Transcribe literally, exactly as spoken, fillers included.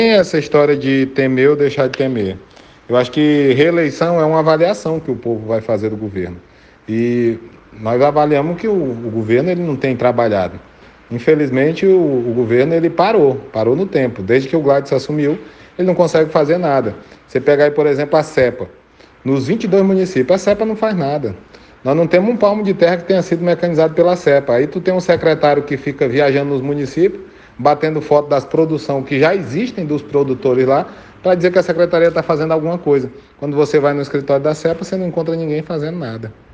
Tem essa história de temer ou deixar de temer. Eu acho que reeleição é uma avaliação que o povo vai fazer do governo. E nós avaliamos que o, o governo ele não tem trabalhado. Infelizmente, o, o governo ele parou, parou no tempo. Desde que o Gladys assumiu, ele não consegue fazer nada. Você pega aí, por exemplo, a CEPA. Nos vinte e dois municípios, a CEPA não faz nada. Nós não temos um palmo de terra que tenha sido mecanizado pela CEPA. Aí tu tem um secretário que fica viajando nos municípios, batendo foto das produções que já existem dos produtores lá, para dizer que a secretaria está fazendo alguma coisa. Quando você vai no escritório da CEPA, você não encontra ninguém fazendo nada.